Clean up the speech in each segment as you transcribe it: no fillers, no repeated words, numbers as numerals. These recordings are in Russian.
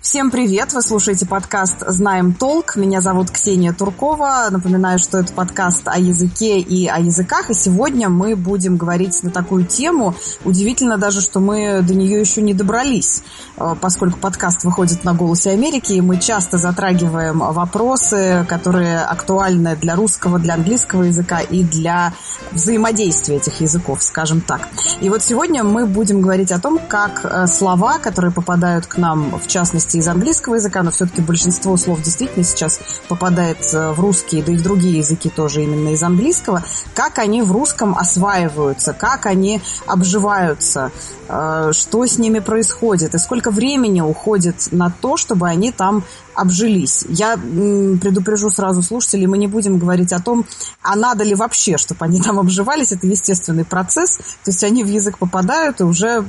Всем привет! Вы слушаете подкаст «Знаем толк». Меня зовут Ксения Туркова. Напоминаю, что это подкаст о языке и о языках. И сегодня мы будем говорить на такую тему. Удивительно даже, что мы до нее еще не добрались, поскольку подкаст выходит на «Голосе Америки», и мы часто затрагиваем вопросы, которые актуальны для русского, для английского языка и для взаимодействия этих языков, скажем так. И вот сегодня мы будем говорить о том, как слова, которые попадают к нам, в частности, из английского языка, но все-таки большинство слов действительно сейчас попадает в русский, да и в другие языки тоже именно из английского, как они в русском осваиваются, как они обживаются, что с ними происходит и сколько времени уходит на то, чтобы они там обжились. Я предупрежу сразу слушателей, мы не будем говорить о том, а надо ли вообще, чтобы они там обживались. Это естественный процесс, то есть они в язык попадают, и уже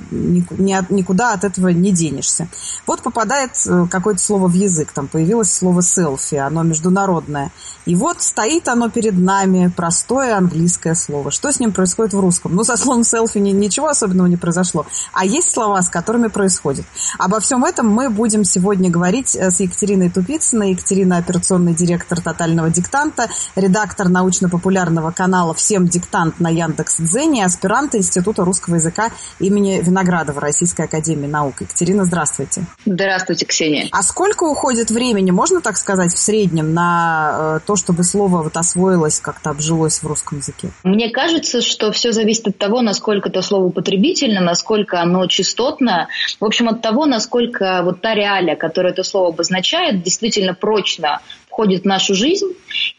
никуда от этого не денешься. Вот попадает какое-то слово в язык, там появилось слово «селфи», оно международное. И вот стоит оно перед нами, простое английское слово. Что с ним происходит в русском? Ну, со словом «селфи» ничего особенного не произошло, а есть слова, с которыми происходит. Обо всем этом мы будем сегодня говорить с Екатериной Тупицыной. Екатерина – операционный директор «Тотального диктанта», редактор научно-популярного канала «Всем диктант» на Яндекс.Дзене, аспирант Института русского языка имени Виноградова Российской академии наук. Екатерина, здравствуйте. Здравствуйте, Ксения. А сколько уходит времени, можно так сказать, в среднем на то, чтобы слово вот освоилось, как-то обжилось в русском языке? Мне кажется, что все зависит от того, насколько это слово употребительно, насколько оно частотно. В общем, от того, насколько вот та реалия, которую это слово обозначает, действительно прочно входит в нашу жизнь,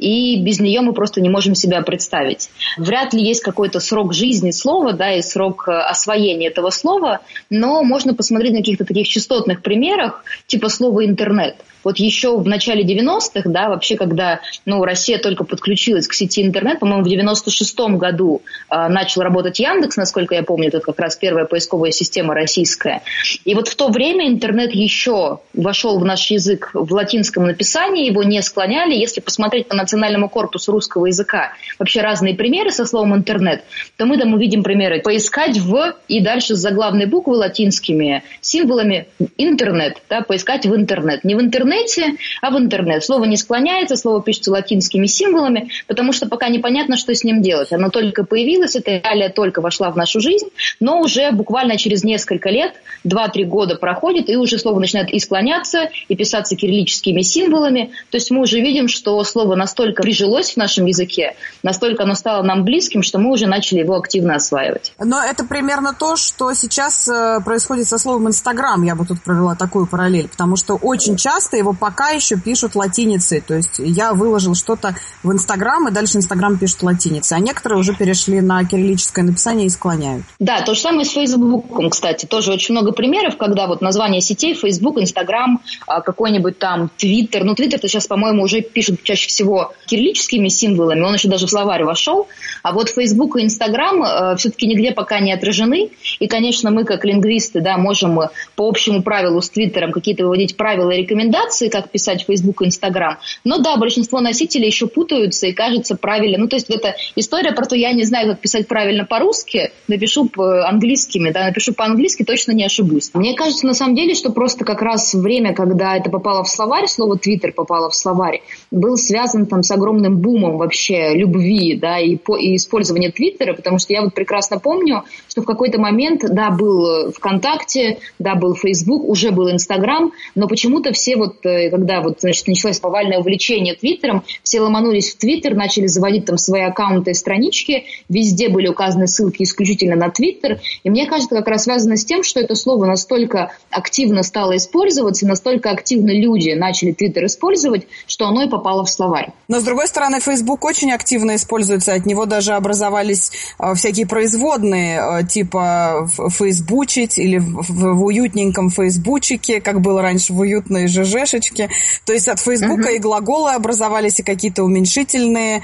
и без нее мы просто не можем себя представить. Вряд ли есть какой-то срок жизни слова, да, и срок освоения этого слова, но можно посмотреть на каких-то таких частотных примерах, типа слова «интернет». Вот еще в начале 90-х, да, вообще, когда Россия только подключилась к сети интернет, по-моему, в 96-м году начал работать Яндекс, насколько я помню, это как раз первая поисковая система российская. И вот в то время интернет еще вошел в наш язык в латинском написании, его не склоняли. Если посмотреть по национальному корпусу русского языка вообще разные примеры со словом «интернет», то мы там увидим примеры «поискать в» и дальше с заглавной буквы латинскими символами «интернет», да, «поискать в интернет». Не в интернете, а в интернет. Слово не склоняется, слово пишется латинскими символами, потому что пока непонятно, что с ним делать. Оно только появилось, эта реалия только вошла в нашу жизнь, но уже буквально через несколько лет, 2-3 года проходит, и уже слово начинает и склоняться, и писаться кириллическими символами. То есть мы уже видим, что слово настолько прижилось в нашем языке, настолько оно стало нам близким, что мы уже начали его активно осваивать. Но это примерно то, что сейчас происходит со словом «инстаграм». Я бы тут провела такую параллель, потому что очень часто его пока еще пишут латиницей. То есть я выложил что-то в Инстаграм, и дальше Инстаграм пишет латиницей. А некоторые уже перешли на кириллическое написание и склоняют. Да, то же самое с Фейсбуком, кстати. Тоже очень много примеров, когда вот название сетей Фейсбук, Инстаграм, какой-нибудь там Твиттер. Ну, Твиттер-то сейчас, по-моему, уже пишут чаще всего кириллическими символами. Он еще даже в словарь вошел. А вот Фейсбук и Инстаграм все-таки нигде пока не отражены. И, конечно, мы, как лингвисты, да, можем по общему правилу с Твиттером какие-то выводить правила и рекомендации, как писать Facebook и Instagram. Но да, большинство носителей еще путаются и кажется правильно. Ну, то есть это история про то, я не знаю, как писать правильно по-русски, напишу по-английскими, да, напишу по-английски, точно не ошибусь. Мне кажется, на самом деле, что просто как раз время, когда это попало в словарь, слово Twitter попало в словарь, был связан там с огромным бумом вообще любви, да, и использования Твиттера, потому что я вот прекрасно помню, что в какой-то момент, да, был ВКонтакте, да, был Facebook, уже был Инстаграм, но почему-то все вот, когда вот, значит, началось повальное увлечение Твиттером, все ломанулись в Твиттер, начали заводить там свои аккаунты и странички, везде были указаны ссылки исключительно на Твиттер, и мне кажется, как раз связано с тем, что это слово настолько активно стало использоваться, настолько активно люди начали Твиттер использовать, что оно и попало в словарь. Но, с другой стороны, Facebook очень активно используется, от него даже образовались всякие производные, типа фейсбучить или в уютненьком фейсбучике, как было раньше в уютной ЖЖшечке. То есть от Фейсбука и глаголы образовались, и какие-то уменьшительные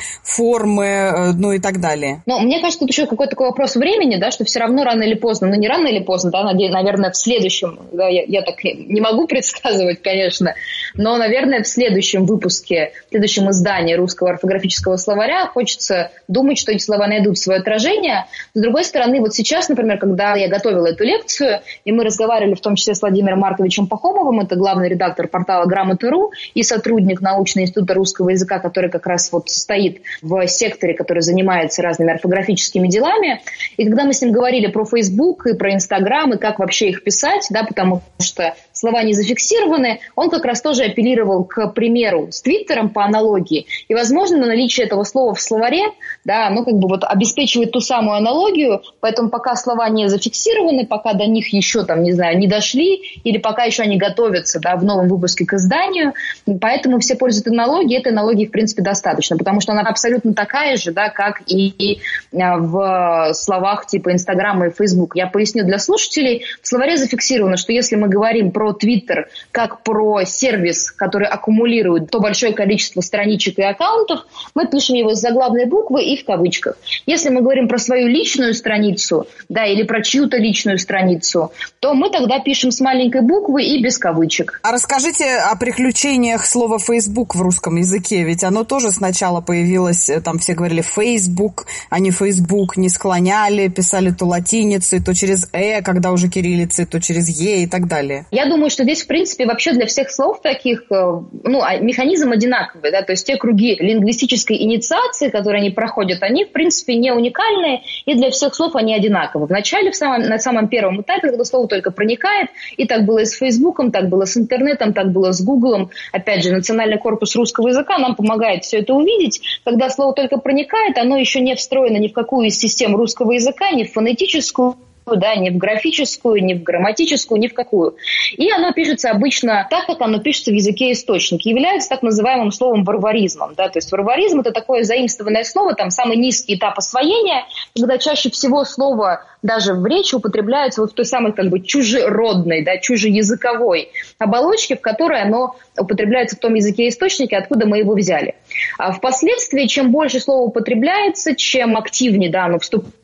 формы, ну и так далее. Но мне кажется, тут еще какой-то такой вопрос времени, да, что все равно рано или поздно, ну не рано или поздно, да, наверное, в следующем, да, я так не могу предсказывать, конечно, но, наверное, в следующем следующем выпуске, в следующем издании русского орфографического словаря. Хочется думать, что эти слова найдут свое отражение. С другой стороны, вот сейчас, например, когда я готовила эту лекцию, и мы разговаривали в том числе с Владимиром Марковичем Пахомовым, это главный редактор портала Грамота.ру и сотрудник научного института русского языка, который как раз вот стоит в секторе, который занимается разными орфографическими делами. И когда мы с ним говорили про Facebook и про Instagram, и как вообще их писать, да, потому что слова не зафиксированы, он как раз тоже апеллировал к примеру с Твиттером по аналогии. И, возможно, наличие этого слова в словаре, да, оно как бы вот обеспечивает ту самую аналогию, поэтому пока слова не зафиксированы, пока до них еще там, не знаю, не дошли, или пока еще они готовятся, да, в новом выпуске к изданию, поэтому все пользуются аналогией, этой аналогии, в принципе, достаточно, потому что она абсолютно такая же, да, как и в словах типа Инстаграма и Фейсбук. Я поясню для слушателей. В словаре зафиксировано, что если мы говорим про Твиттер как про сервис, который аккумулирует то большое количество страничек и аккаунтов, мы пишем его с заглавной буквы и в кавычках. Если мы говорим про свою личную страницу, да, или про чью-то личную страницу, то мы тогда пишем с маленькой буквы и без кавычек. А расскажите о приключениях слова Facebook в русском языке, ведь оно тоже сначала появилось, там все говорили Facebook, а не Facebook, не склоняли, писали то латиницей, то через когда уже кириллицей, то через и так далее. Я думаю, что здесь, в принципе, вообще для всех слов таких, механизм одинаковый, да, то есть те круги лингвистической инициации, которые они проходят, они, в принципе, не уникальные, и для всех слов они одинаковы. Вначале, на самом первом этапе, когда слово только проникает, и так было и с Фейсбуком, так было с интернетом, так было с Гуглом, опять же, Национальный корпус русского языка нам помогает все это увидеть. Когда слово только проникает, оно еще не встроено ни в какую из систем русского языка, ни в фонетическую, да, ни в графическую, ни в грамматическую, ни в какую. И оно пишется обычно так, как оно пишется в языке источник. Является так называемым словом варваризмом. Да? То есть варваризм – это такое заимствованное слово, там самый низкий этап освоения, когда чаще всего слово даже в речи употребляется вот в той самой как бы чужеродной, да, чужеязыковой оболочке, в которой оно употребляется в том языке источника, откуда мы его взяли. А впоследствии, чем больше слово употребляется, чем активнее, да, оно вступает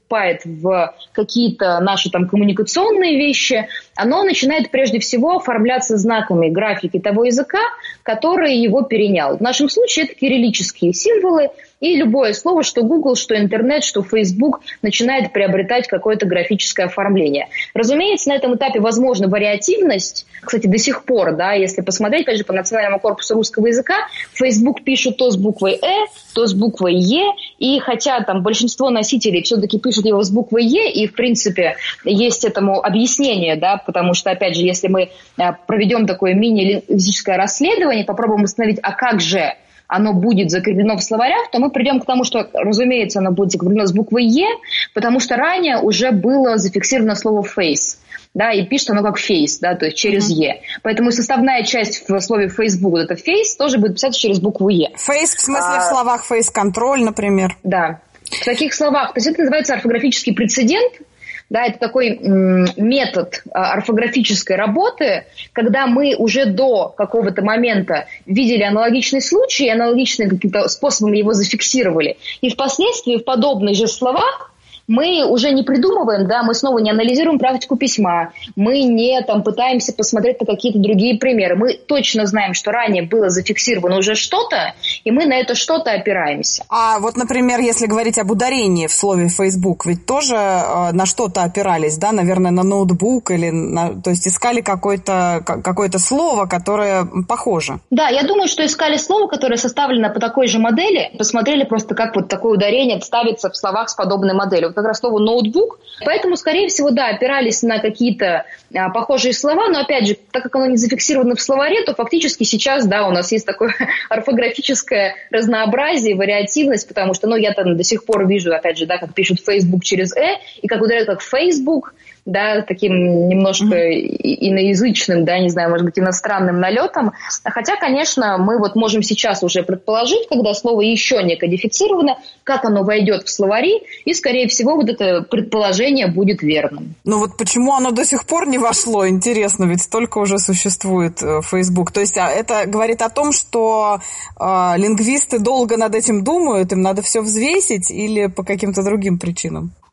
в какие-то наши там коммуникационные вещи, оно начинает прежде всего оформляться знаками графики того языка, который его перенял. В нашем случае это кириллические символы, и любое слово, что Google, что интернет, что Facebook, начинает приобретать какое-то графическое оформление. Разумеется, на этом этапе возможна вариативность. Кстати, до сих пор, да, если посмотреть, опять же, по Национальному корпусу русского языка, Facebook пишет то с буквой то с буквой Е, и хотя там большинство носителей все-таки пишут его с буквой Е, и, в принципе, есть этому объяснение, да, потому что, опять же, если мы проведем такое мини-лингвистическое расследование, попробуем установить, а как же оно будет закреплено в словарях, то мы придем к тому, что, разумеется, оно будет закреплено с буквой Е, потому что ранее уже было зафиксировано слово face, да, и пишет оно как face, да, то есть через Е. Поэтому составная часть в слове Facebook, вот это face, тоже будет писаться через букву Е. Face в смысле в словах face-контроль, например. Да. В таких словах, то есть это называется орфографический прецедент. Да, это такой метод орфографической работы, когда мы уже до какого-то момента видели аналогичный случай, аналогичным каким-то способом его зафиксировали. И впоследствии в подобных же словах мы уже не придумываем, да, мы снова не анализируем практику письма, мы не там, пытаемся посмотреть на какие-то другие примеры. Мы точно знаем, что ранее было зафиксировано уже что-то, и мы на это что-то опираемся. А вот, например, если говорить об ударении в слове Facebook, ведь тоже на что-то опирались, да, наверное, на ноутбук или то есть искали какое-то слово, которое похоже. Да, я думаю, что искали слово, которое составлено по такой же модели, посмотрели просто, как вот такое ударение ставится в словах с подобной моделью. Как раз слово ноутбук. Поэтому, скорее всего, да, опирались на какие-то похожие слова, но, опять же, так как оно не зафиксировано в словаре, то фактически сейчас, да, у нас есть такое орфографическое разнообразие, вариативность, потому что, я там до сих пор вижу, опять же, да, как пишут Facebook через и как ударяют как Facebook, да, таким немножко иноязычным, да, не знаю, может быть, иностранным налетом. Хотя, конечно, мы вот можем сейчас уже предположить, когда слово еще не кодифицировано, как оно войдет в словари, и, скорее всего, вот это предположение будет верным. Ну вот почему оно до сих пор не вошло, интересно, ведь столько уже существует Facebook. То есть это говорит о том, что лингвисты долго над этим думают, им надо все взвесить или по каким-то другим причинам?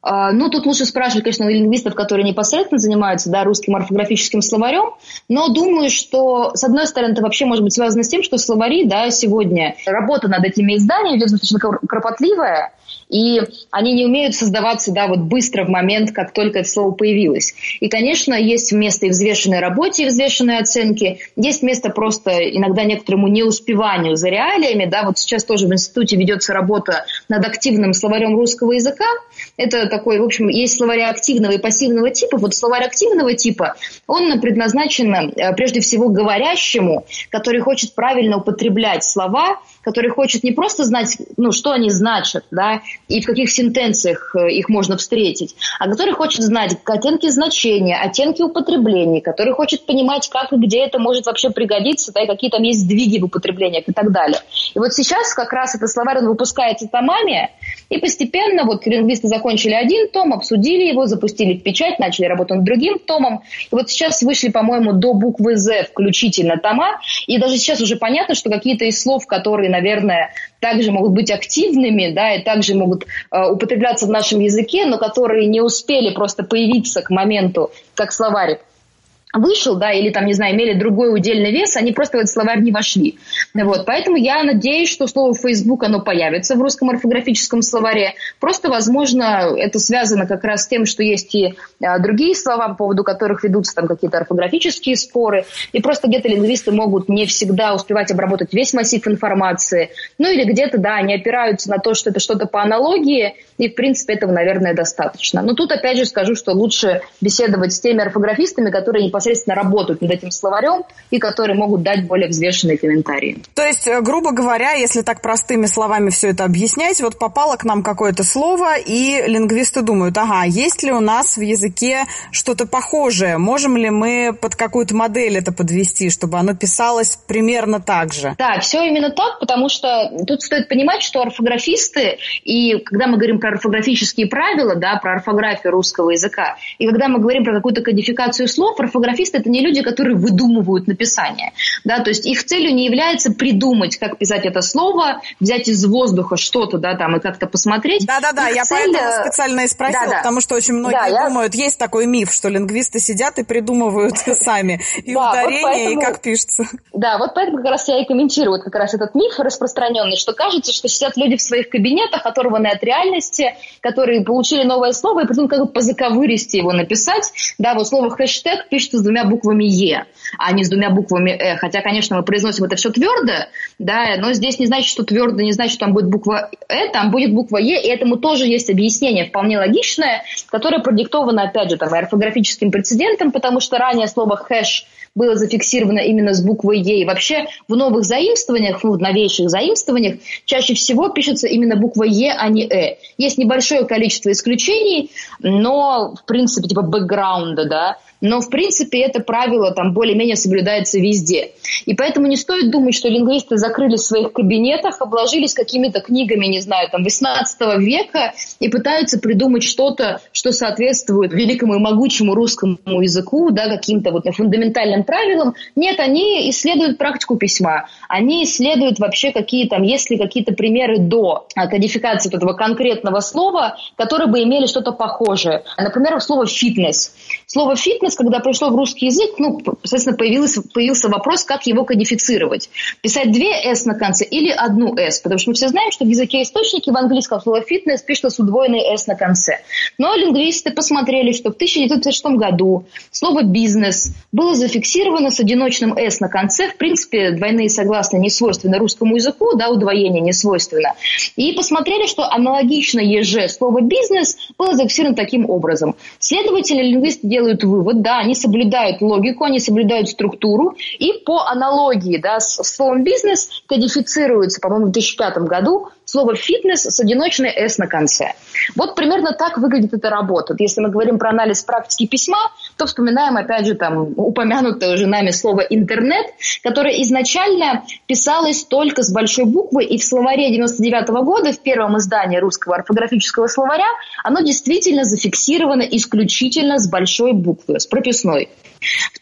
Ну, тут лучше спрашивать, конечно, у лингвистов, которые непосредственно занимаются, да, русским орфографическим словарем, но думаю, что, с одной стороны, это вообще может быть связано с тем, что словари, да, сегодня работа над этими изданиями идет достаточно кропотливая, и они не умеют создаваться, да, вот быстро в момент, как только это слово появилось. И, конечно, есть место и взвешенной работе, и взвешенной оценке, есть место просто иногда некоторому неуспеванию за реалиями, да, вот сейчас тоже в институте ведется работа над активным словарем русского языка. Это такой, в общем, есть словари активного и пассивного типа. Вот словарь активного типа, он предназначен прежде всего говорящему, который хочет правильно употреблять слова, который хочет не просто знать, ну, что они значат, да, и в каких сентенциях их можно встретить, а который хочет знать оттенки значения, оттенки употребления, который хочет понимать, как и где это может вообще пригодиться, да, и какие там есть сдвиги в употреблениях и так далее. И вот сейчас как раз этот словарь, он выпускается томами, и постепенно вот лингвисты закончили один том, обсудили его, запустили в печать, начали работать над другим томом. И вот сейчас вышли, по-моему, до буквы «З» включительно тома, и даже сейчас уже понятно, что какие-то из слов, которые, наверное, также могут быть активными, да, и также могут употребляться в нашем языке, но которые не успели просто появиться к моменту, как словарь вышел, да, или там, не знаю, имели другой удельный вес, они просто в этот словарь не вошли. Вот, поэтому я надеюсь, что слово «Facebook», оно появится в русском орфографическом словаре. Просто, возможно, это связано как раз с тем, что есть и другие слова, по поводу которых ведутся там какие-то орфографические споры, и просто где-то лингвисты могут не всегда успевать обработать весь массив информации, ну или где-то, да, они опираются на то, что это что-то по аналогии, и, в принципе, этого, наверное, достаточно. Но тут, опять же, скажу, что лучше беседовать с теми орфографистами, которые непосредственно работают над этим словарем и которые могут дать более взвешенные комментарии. То есть, грубо говоря, если так простыми словами все это объяснять, вот попало к нам какое-то слово, и лингвисты думают, ага, есть ли у нас в языке что-то похожее? Можем ли мы под какую-то модель это подвести, чтобы оно писалось примерно так же? Да, все именно так, потому что тут стоит понимать, что орфографисты, и когда мы говорим про орфографические правила, да, про орфографию русского языка, и когда мы говорим про какую-то кодификацию слов, орфографисты – это не люди, которые выдумывают написание. Да, то есть их целью не является придумать, как писать это слово, взять из воздуха что-то, да, там, и как-то посмотреть. Да-да-да, я поэтому специально и спросила, потому что очень многие думают, есть такой миф, что лингвисты сидят и придумывают сами и ударения, и как пишется. Да, вот поэтому как раз я и комментирую как раз этот миф распространенный, что кажется, что сидят люди в своих кабинетах, оторванные от реальности, которые получили новое слово и потом как бы по заковыристи его написать. Да, вот слово «хэштег» пишется с двумя буквами «е», а не с двумя буквами «э». Хотя, конечно, мы произносим это все твердо, да, но здесь не значит, что твердо, не значит, что там будет буква «э», там будет буква «е», и этому тоже есть объяснение вполне логичное, которое продиктовано, опять же, там, орфографическим прецедентом, потому что ранее слово «хэш» было зафиксировано именно с буквой «е». И вообще в новых заимствованиях, в новейших заимствованиях чаще всего пишется именно буква «е», а не «э». Есть небольшое количество исключений, но, в принципе, типа бэкграунда, да, но, в принципе, это правило там более-менее соблюдается везде. И поэтому не стоит думать, что лингвисты закрылись в своих кабинетах, обложились какими-то книгами, не знаю, там, 18 века и пытаются придумать что-то, что соответствует великому и могучему русскому языку, да, каким-то вот фундаментальным правилам. Нет, они исследуют практику письма, они исследуют вообще какие там, есть ли какие-то примеры до кодификации этого конкретного слова, которые бы имели что-то похожее. Например, слово «фитнес». Слово «фитнес», когда пришло в русский язык, ну, соответственно, появился вопрос, как его кодифицировать. Писать 2 «с» на конце или 1 «с», потому что мы все знаем, что в языке источники в английском слово «фитнес» пишется с удвоенной «с» на конце. Но лингвисты посмотрели, что в 1956 году слово «бизнес» было зафиксировано с одиночным «с» на конце. В принципе, двойные согласные не свойственны русскому языку, да, удвоение не свойственно. И посмотрели, что аналогично «еже» слово «бизнес» было зафиксировано таким образом. Следовательно, лингвисты делают вывод, да, они соблюдают логику, они соблюдают структуру, и по аналогии, да, с словом «бизнес» кодифицируется, по-моему, в 2005 году слово «фитнес» с одиночной «с» на конце. Вот примерно так выглядит эта работа. Если мы говорим про анализ практики письма, то вспоминаем, опять же, там, упомянутое уже нами слово «интернет», которое изначально писалось только с большой буквы, и в словаре 99 года, в первом издании русского орфографического словаря, оно действительно зафиксировано исключительно с большой буквы, с прописной. В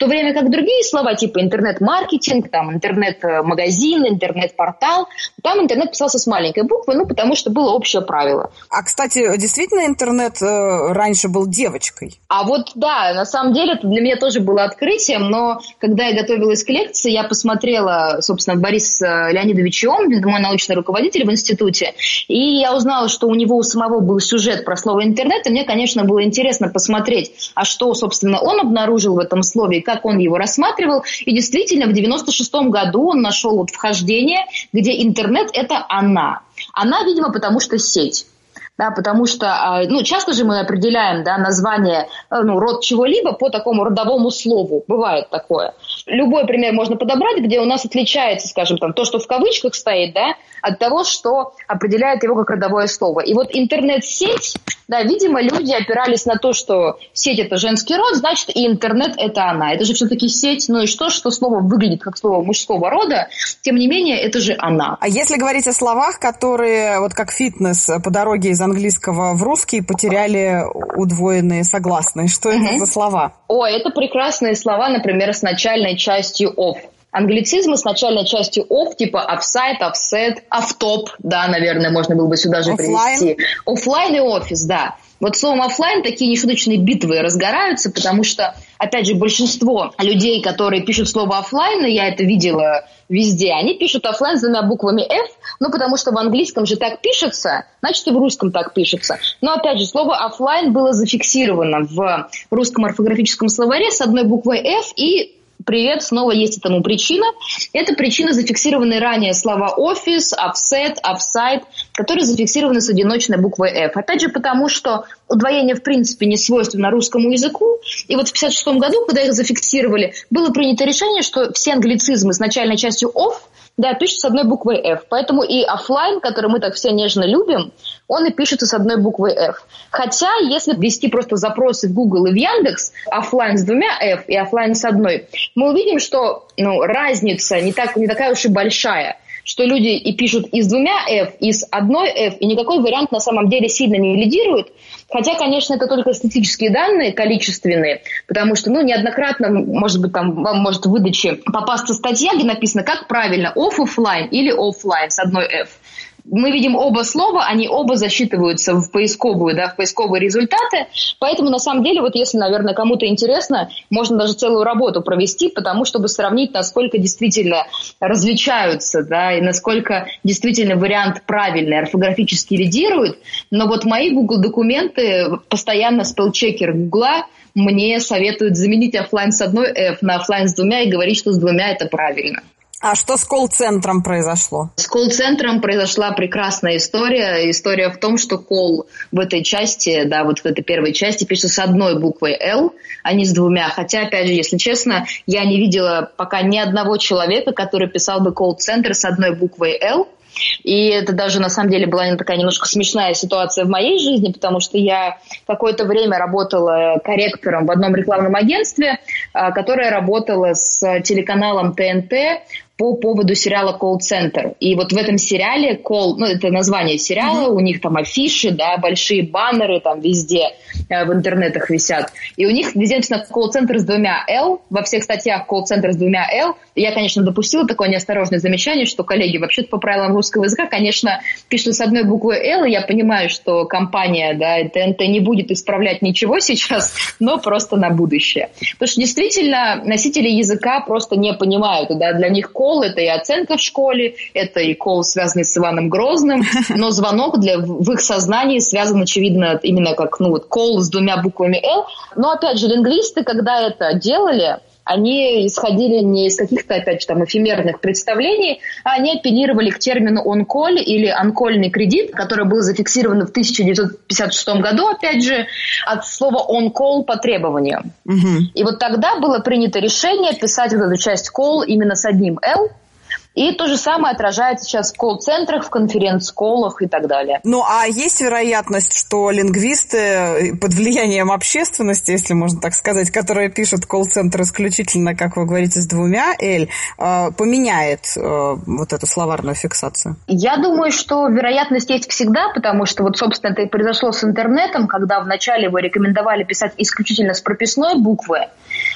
то время как другие слова, типа интернет-маркетинг, там интернет-магазин, интернет-портал, там интернет писался с маленькой буквы, потому что было общее правило. А, кстати, действительно интернет раньше был девочкой? А вот да, на самом деле это для меня тоже было открытием, но когда я готовилась к лекции, я посмотрела, собственно, Борис Леонидович Ион, мой научный руководитель в институте, и я узнала, что у него у самого был сюжет про слово интернет, и мне, конечно, было интересно посмотреть, а что, собственно, он обнаружил в этом слове, и как он его рассматривал. И действительно, в 96-м году он нашел вот вхождение, где интернет – это она. Она, видимо, потому что сеть. Да, потому что, часто же мы определяем, да, название, род чего-либо по такому родовому слову. Бывает такое. Любой пример можно подобрать, где у нас отличается, скажем, там, то, что в кавычках стоит, да, от того, что определяет его как родовое слово. И вот интернет-сеть, да, видимо, люди опирались на то, что сеть – это женский род, значит, и интернет – это она. Это же все-таки сеть, и что слово выглядит как слово мужского рода, тем не менее, это же она. А если говорить о словах, которые, вот как фитнес, по дороге из английского в русский потеряли удвоенные согласные, что это за слова? Это прекрасные слова, например, с начальной частью «of». Англицизмы с начальной частью «off», типа «офсайт», «офсет», «офтоп», да, наверное, можно было бы сюда же привести. «Оффлайн» и «офис», да. Вот словом «оффлайн» такие нешуточные битвы разгораются, потому что, опять же, большинство людей, которые пишут слово «оффлайн», и я это видела везде, они пишут «оффлайн» с двумя буквами «f», потому что в английском же так пишется, значит, и в русском так пишется. Но, опять же, слово «оффлайн» было зафиксировано в русском орфографическом словаре с одной буквой «f», и привет, снова есть этому причина. Это причина зафиксированные ранее слова «офис», «офсет», «офсайт», которые зафиксированы с одиночной буквой «f». Опять же, потому что удвоение, в принципе, не свойственно русскому языку. И вот в 1956 году, когда их зафиксировали, было принято решение, что все англицизмы с начальной частью «off», да, пишут с одной буквой «f». Поэтому и офлайн, который мы так все нежно любим, он и пишется с одной буквой «f». Хотя, если ввести просто запросы в Google и в Яндекс, офлайн с двумя «f» и офлайн с одной, мы увидим, что разница не такая уж и большая, что люди и пишут и с двумя «f», и с одной «f», и никакой вариант на самом деле сильно не лидирует. Хотя, конечно, это только статистические данные, количественные, потому что, неоднократно, может быть, там вам может в выдаче попасться статья, где написано, как правильно, оффлайн или офлайн с одной «f». Мы видим оба слова, они оба засчитываются в поисковые результаты. Поэтому, на самом деле, вот если, наверное, кому-то интересно, можно даже целую работу провести, потому чтобы сравнить, насколько действительно различаются, да, и насколько действительно вариант правильный, орфографически лидирует. Но вот мои Google-документы, постоянно спелчекер Гугла мне советуют заменить офлайн с одной «f» на офлайн с двумя и говорить, что с двумя это правильно. А что с колл-центром произошло? С колл-центром произошла прекрасная история. История в том, что колл в этой части, да, вот в этой первой части пишется с одной буквой «л», а не с двумя. Хотя, опять же, если честно, я не видела пока ни одного человека, который писал бы колл-центр с одной буквой «л». И это даже, на самом деле, была такая немножко смешная ситуация в моей жизни, потому что я какое-то время работала корректором в одном рекламном агентстве, которое работало с телеканалом ТНТ по поводу сериала «Колл-центр». И вот в этом сериале это название сериала, у них там афиши, да, большие баннеры там везде в интернетах висят. И у них везде написано «Колл-центр» с двумя «л», во всех статьях «Колл-центр» с двумя «л». И я, конечно, допустила такое неосторожное замечание, что коллеги вообще-то по правилам русского языка, конечно, пишут с одной буквой «л», и я понимаю, что компания, да, ТНТ не будет исправлять ничего сейчас, но просто на будущее. Потому что действительно носители языка просто не понимают, да, для них колл – это и оценка в школе, это и колл, связанный с Иваном Грозным, но звонок в их сознании связан, очевидно, именно как колл с двумя буквами «л». Но, опять же, лингвисты, когда это делали, они исходили не из каких-то, опять же, там, эфемерных представлений, а они апеллировали к термину «он-коль» или «онкольный кредит», который был зафиксирован в 1956 году, опять же, от слова «он-колл» по требованию. И вот тогда было принято решение писать вот эту часть «колл» именно с одним «л», и то же самое отражается сейчас в колл-центрах, в конференц-коллах и так далее. Ну, а есть вероятность, что лингвисты под влиянием общественности, если можно так сказать, которые пишут колл-центр исключительно, как вы говорите, с двумя «л», поменяет вот эту словарную фиксацию? Я думаю, что вероятность есть всегда, потому что вот, собственно, это и произошло с интернетом, когда вначале его рекомендовали писать исключительно с прописной буквы,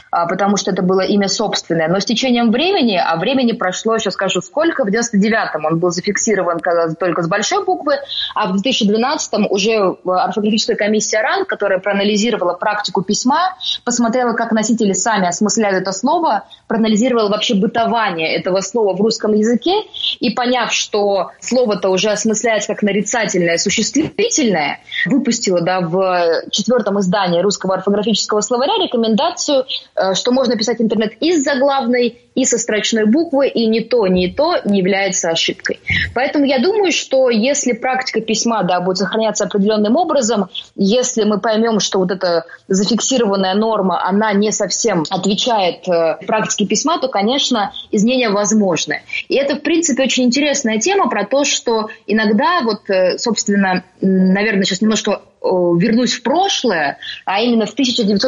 потому что это было имя собственное. Но с течением времени, а времени прошло, сейчас скажу сколько, в 99-м он был зафиксирован только с большой буквы, а в 2012-м уже орфографическая комиссия РАН, которая проанализировала практику письма, посмотрела, как носители сами осмысляют это слово, проанализировала вообще бытование этого слова в русском языке, и поняв, что слово-то уже осмысляется как нарицательное, существительное, выпустила в 4-м издании русского орфографического словаря рекомендацию, что можно писать интернет и с заглавной, и со строчной буквы, и ни то не является ошибкой. Поэтому я думаю, что если практика письма будет сохраняться определенным образом, если мы поймем, что вот эта зафиксированная норма, она не совсем отвечает практике письма, то, конечно, изменения возможны. И это, в принципе, очень интересная тема про то, что иногда, собственно, наверное, сейчас немножко вернусь в прошлое, а именно в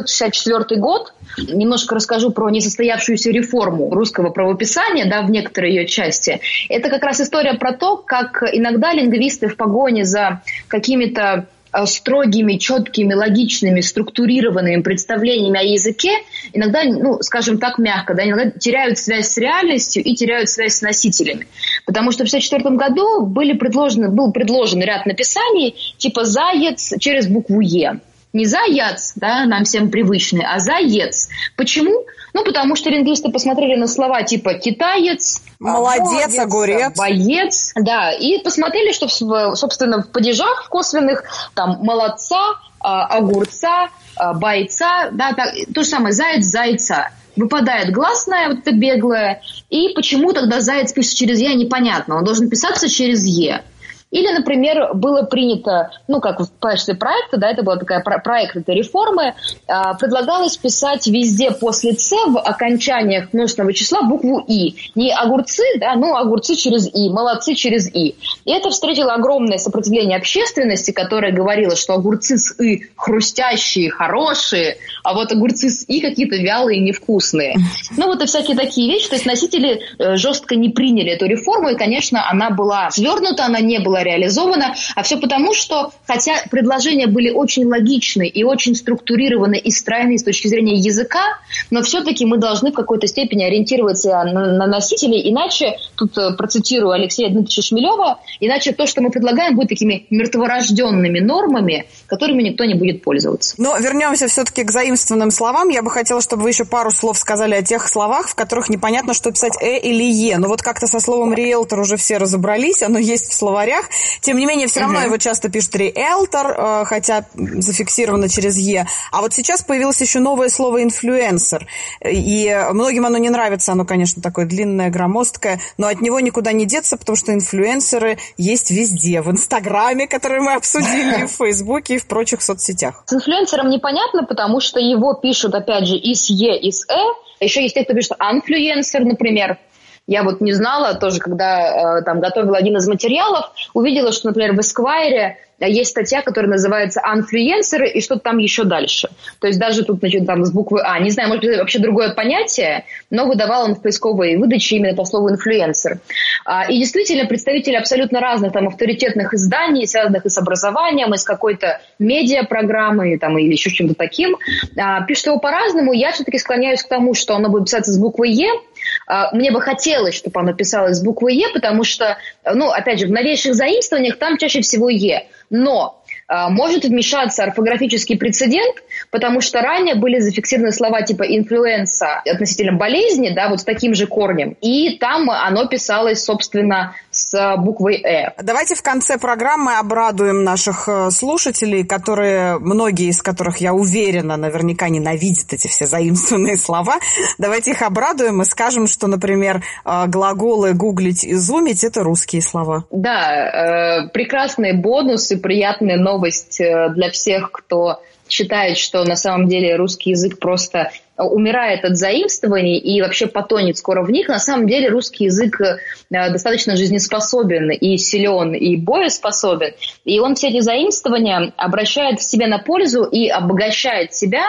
1964 год, немножко расскажу про несостоявшуюся реформу русского правописания, в некоторой ее части. Это как раз история про то, как иногда лингвисты в погоне за какими-то строгими, четкими, логичными, структурированными представлениями о языке, иногда, скажем так, мягко, иногда теряют связь с реальностью и теряют связь с носителями. Потому что в 1964 году был предложен ряд написаний, типа «заяц» через букву «е». Не «заяц», нам всем привычный, а «заец». Почему? Потому что лингвисты посмотрели на слова типа «китаец», «молодец», «огурец», «боец», и посмотрели, что, собственно, в падежах косвенных там «молодца», «огурца», «бойца», то же самое «заяц», «зайца». Выпадает гласное, вот это беглое, и почему тогда «заяц» пишется через «е», непонятно, он должен писаться через «е». Или, например, было принято, как в качестве проекта, это была такая проект этой реформы, предлагалось писать везде после «ц» в окончаниях множественного числа букву «и». Не огурцы, огурцы через «и», молодцы через «и». И это встретило огромное сопротивление общественности, которая говорила, что огурцы с «и» хрустящие, хорошие, а вот огурцы с «и» какие-то вялые и невкусные. И всякие такие вещи. То есть носители жестко не приняли эту реформу, и, конечно, она была свернута, она не была реализовано, а все потому, что хотя предложения были очень логичны и очень структурированы и стройны с точки зрения языка, но все-таки мы должны в какой-то степени ориентироваться на носителей, иначе, тут процитирую Алексея Дмитриевича Шмелева, иначе то, что мы предлагаем, будет такими мертворожденными нормами, которыми никто не будет пользоваться. Но вернемся все-таки к заимствованным словам. Я бы хотела, чтобы вы еще пару слов сказали о тех словах, в которых непонятно, что писать или «е». Но как-то со словом «риэлтор» уже все разобрались, оно есть в словарях. Тем не менее, все равно его часто пишут «риэлтор», хотя зафиксировано через «е». А вот сейчас появилось еще новое слово «инфлюенсер». И многим оно не нравится, оно, конечно, такое длинное, громоздкое, но от него никуда не деться, потому что инфлюенсеры есть везде. В Инстаграме, который мы обсудили, в Фейсбуке и в прочих соцсетях. С инфлюенсером непонятно, потому что его пишут, опять же, и с «е», и с «э». Еще есть те, кто пишет «анфлюенсер», например. Я не знала, тоже когда готовила один из материалов, увидела, что, например, в Esquire есть статья, которая называется «Анфлюенсеры» и что-то там еще дальше. То есть даже тут, с буквы «А». Не знаю, может быть, это вообще другое понятие, но выдавал он в поисковой выдаче именно по слову «инфлюенсер». И действительно, представители абсолютно разных авторитетных изданий, связанных и с образованием, и с какой-то медиапрограммой, или еще чем-то таким, пишут его по-разному. Я все-таки склоняюсь к тому, что оно будет писаться с буквы «Е». Мне бы хотелось, чтобы оно писалось с буквой «Е», потому что, опять же, в новейших заимствованиях там чаще всего «Е». Но может вмешаться орфографический прецедент, потому что ранее были зафиксированы слова типа «инфлюенса» относительно болезни, с таким же корнем, и там оно писалось, собственно, с буквой «э». Давайте в конце программы обрадуем наших слушателей, многие из которых, я уверена, наверняка ненавидят эти все заимствованные слова. Давайте их обрадуем и скажем, что, например, глаголы «гуглить» и «зумить» — это русские слова. Да, прекрасные бонусы, приятная новость для всех, кто считает, что на самом деле русский язык просто умирает от заимствований и вообще потонет скоро в них. На самом деле русский язык достаточно жизнеспособен и силен, и боеспособен. И он все эти заимствования обращает себе на пользу и обогащает себя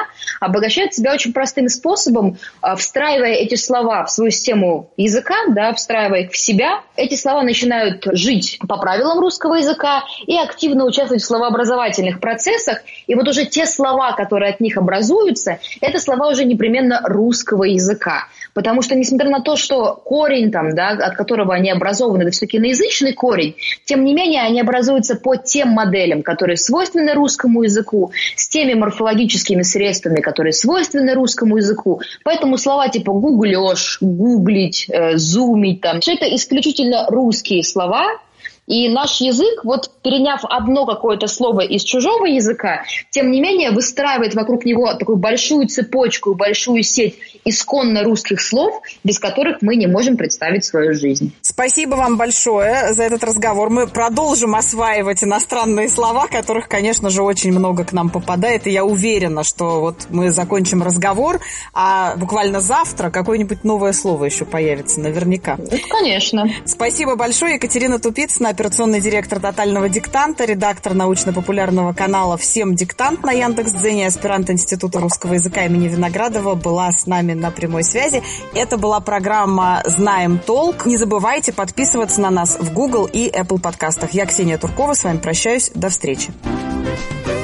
очень простым способом, встраивая эти слова в свою систему языка, встраивая их в себя. Эти слова начинают жить по правилам русского языка и активно участвовать в словообразовательных процессах. И вот уже те слова, которые от них образуются, это слова уже не непременно русского языка. Потому что, несмотря на то, что корень, там, да, от которого они образованы, это все-таки иноязычный корень, тем не менее они образуются по тем моделям, которые свойственны русскому языку, с теми морфологическими средствами, которые свойственны русскому языку. Поэтому слова типа «гуглёж», «гуглить», «зумить», там, все это исключительно русские слова. И наш язык, вот переняв одно какое-то слово из чужого языка, тем не менее выстраивает вокруг него такую большую цепочку, большую сеть исконно русских слов, без которых мы не можем представить свою жизнь. Спасибо вам большое за этот разговор. Мы продолжим осваивать иностранные слова, которых, конечно же, очень много к нам попадает. И я уверена, что вот мы закончим разговор, а буквально завтра какое-нибудь новое слово еще появится, наверняка. Конечно. Спасибо большое. Екатерина Тупицына, операционный директор «Тотального диктанта», редактор научно-популярного канала «Всем диктант» на Яндекс.Дзене, аспирант Института русского языка имени Виноградова, была с нами на прямой связи. Это была программа «Знаем толк». Не забывайте подписываться на нас в Google и Apple подкастах. Я, Ксения Туркова, с вами прощаюсь. До встречи.